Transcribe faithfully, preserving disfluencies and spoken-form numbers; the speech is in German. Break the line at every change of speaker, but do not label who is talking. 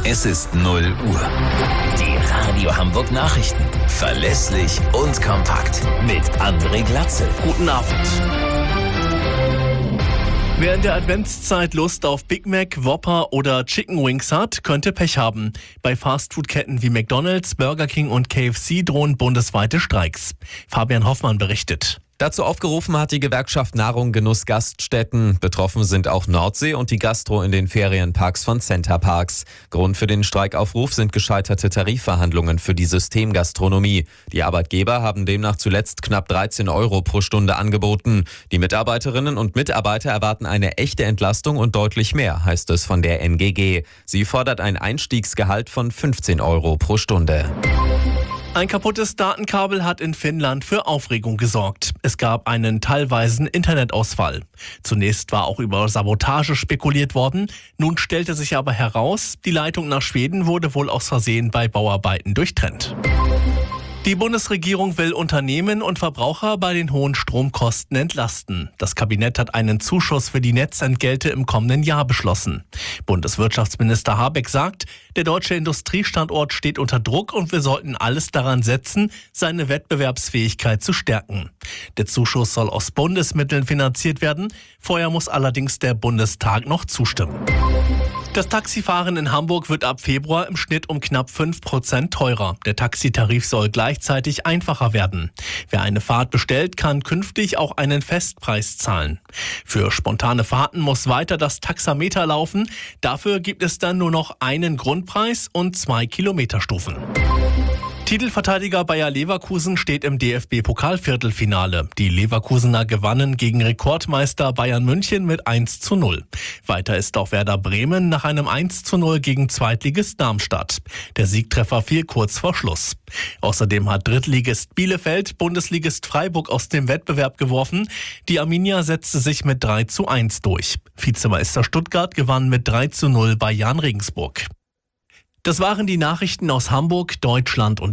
Es ist null Uhr. Die Radio Hamburg Nachrichten. Verlässlich und kompakt. Mit André Glatzel.
Guten Abend. Wer in der Adventszeit Lust auf Big Mac, Whopper oder Chicken Wings hat, könnte Pech haben. Bei Fastfood-Ketten wie McDonald's, Burger King und K F C drohen bundesweite Streiks. Fabian Hoffmann berichtet.
Dazu aufgerufen hat die Gewerkschaft Nahrung Genuss Gaststätten. Betroffen sind auch Nordsee und die Gastro in den Ferienparks von Centerparks. Grund für den Streikaufruf sind gescheiterte Tarifverhandlungen für die Systemgastronomie. Die Arbeitgeber haben demnach zuletzt knapp dreizehn Euro pro Stunde angeboten. Die Mitarbeiterinnen und Mitarbeiter erwarten eine echte Entlastung und deutlich mehr, heißt es von der N G G. Sie fordert ein Einstiegsgehalt von fünfzehn Euro pro Stunde.
Ein kaputtes Datenkabel hat in Finnland für Aufregung gesorgt. Es gab einen teilweisen Internetausfall. Zunächst war auch über Sabotage spekuliert worden. Nun stellte sich aber heraus, die Leitung nach Schweden wurde wohl aus Versehen bei Bauarbeiten durchtrennt. Die Bundesregierung will Unternehmen und Verbraucher bei den hohen Stromkosten entlasten. Das Kabinett hat einen Zuschuss für die Netzentgelte im kommenden Jahr beschlossen. Bundeswirtschaftsminister Habeck sagt, der deutsche Industriestandort steht unter Druck und wir sollten alles daran setzen, seine Wettbewerbsfähigkeit zu stärken. Der Zuschuss soll aus Bundesmitteln finanziert werden. Vorher muss allerdings der Bundestag noch zustimmen. Das Taxifahren in Hamburg wird ab Februar im Schnitt um knapp fünf Prozent teurer. Der Taxitarif soll gleichzeitig einfacher werden. Wer eine Fahrt bestellt, kann künftig auch einen Festpreis zahlen. Für spontane Fahrten muss weiter das Taxameter laufen. Dafür gibt es dann nur noch einen Grundpreis und zwei Kilometerstufen. Titelverteidiger Bayer Leverkusen steht im D F B-Pokalviertelfinale. Die Leverkusener gewannen gegen Rekordmeister Bayern München mit eins zu null. Weiter ist auch Werder Bremen nach einem eins zu null gegen Zweitligist Darmstadt. Der Siegtreffer fiel kurz vor Schluss. Außerdem hat Drittligist Bielefeld Bundesligist Freiburg aus dem Wettbewerb geworfen. Die Arminia setzte sich mit drei zu eins durch. Vizemeister Stuttgart gewann mit drei zu null bei Jahn Regensburg. Das waren die Nachrichten aus Hamburg, Deutschland und